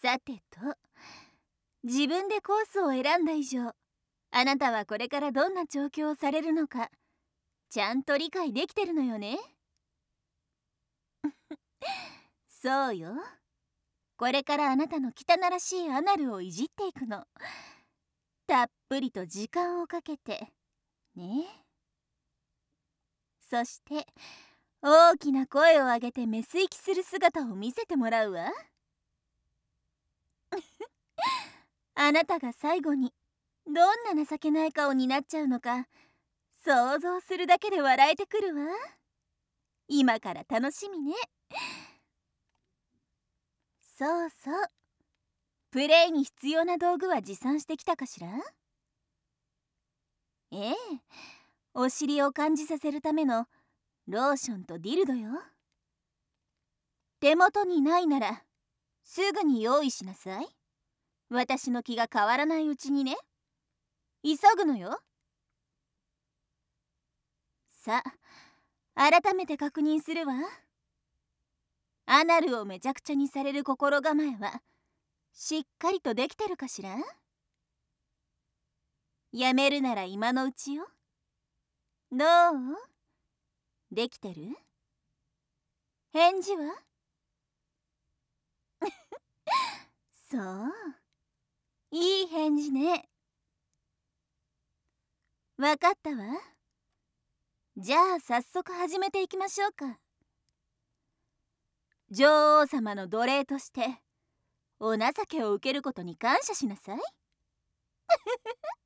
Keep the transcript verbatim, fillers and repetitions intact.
さてと、自分でコースを選んだ以上、あなたはこれからどんな調教をされるのかちゃんと理解できてるのよね。そうよ。これからあなたの汚らしいアナルをいじっていくの。たっぷりと時間をかけてね。そして大きな声を上げてメス息する姿を見せてもらうわ。あなたが最後にどんな情けない顔になっちゃうのか想像するだけで笑えてくるわ。今から楽しみね。そうそう。プレイに必要な道具は持参してきたかしら？ええ、お尻を感じさせるためのローションとディルドよ。手元にないならすぐに用意しなさい。私の気が変わらないうちにね。急ぐのよ。さあ、改めて確認するわ。アナルをめちゃくちゃにされる心構えはしっかりとできてるかしら？やめるなら今のうちよ。どう？できてる？返事は？そう、いい返事ね。わかったわ。じゃあ早速始めていきましょうか。女王様の奴隷としてお情けを受けることに感謝しなさい。